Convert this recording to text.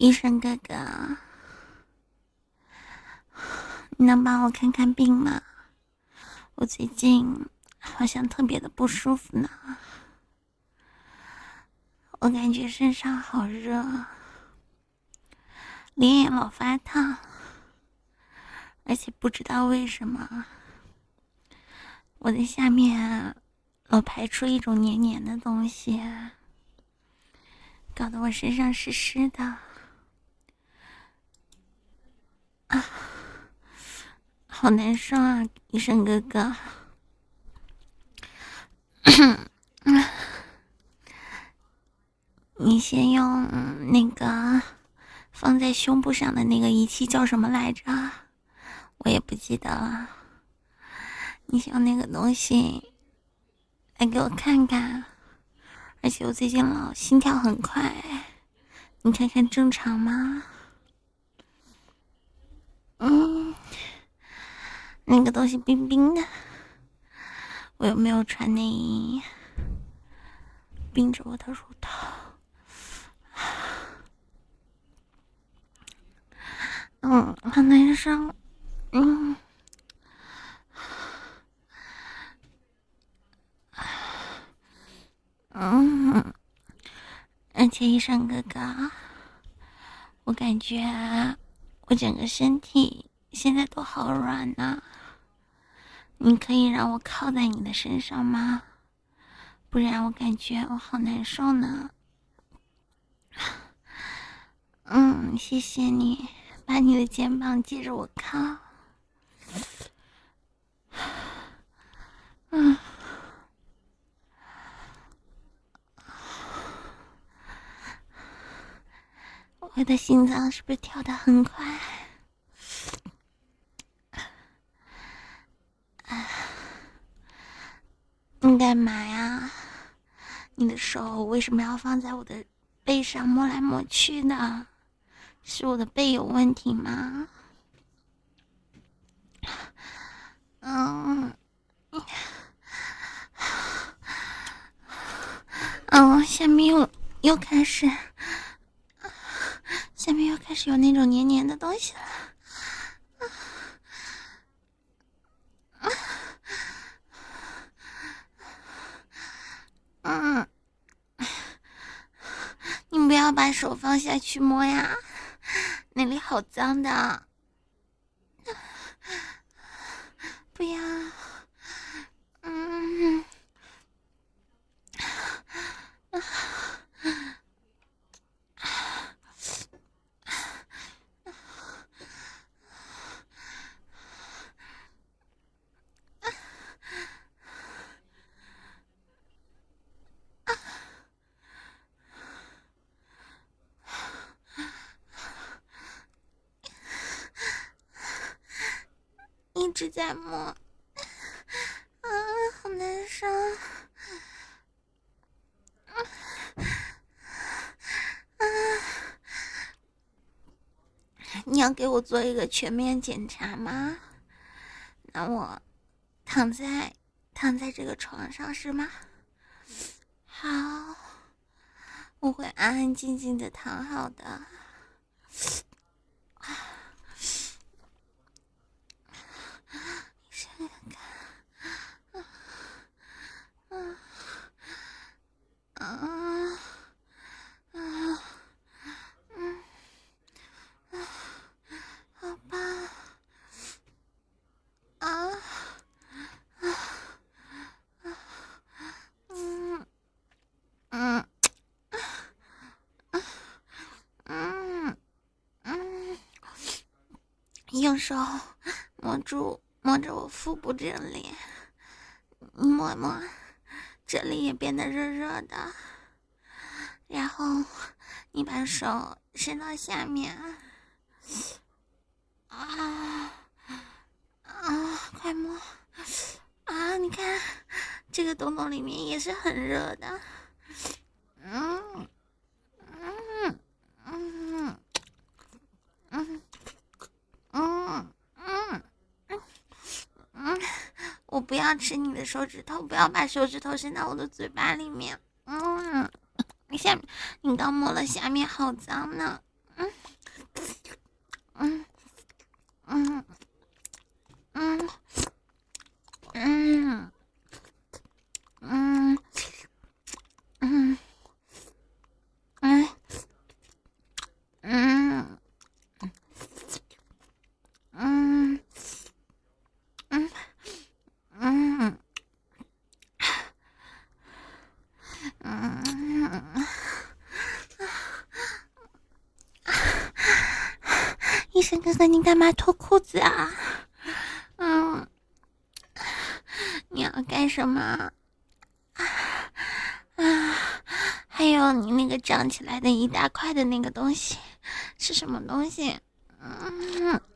医生哥哥，你能帮我看看病吗？我最近好像特别的不舒服呢，我感觉身上好热，脸也老发烫，而且不知道为什么，我的下面老排出一种黏黏的东西，搞得我身上湿湿的。好难受啊，医生哥哥。你先用那个放在胸部上的那个仪器叫什么来着？我也不记得了。你先用那个东西来给我看看，而且我最近老心跳很快，你看看正常吗？那个东西冰冰的，我有没有穿内衣？冰着我的乳头。很难受。而且医生哥哥，我感觉我整个身体现在都好软呢。你可以让我靠在你的身上吗？不然我感觉我好难受呢。谢谢你，把你的肩膀借着我靠。我的心脏是不是跳得很快？你干嘛呀？你的手为什么要放在我的背上摸来摸去的？是我的背有问题吗？下面又开始，下面又开始有那种黏黏的东西了。你不要把手放下去摸呀，那里好脏的。不要。一直在摸，好难受。你要给我做一个全面检查吗？那我躺在这个床上是吗？好，我会安安静静的躺好的。好吧。用手摸着我腹部这里，你摸摸，这里也变得热热的。然后你把手伸到下面，快摸你看这个洞洞里面也是很热的。我不要吃你的手指头，不要把手指头伸到我的嘴巴里面。你刚摸了下面好脏呢。 沈哥哥，你干嘛脱裤子啊？嗯，你要干什么？还有你那个长起来的一大块的那个东西是什么东西？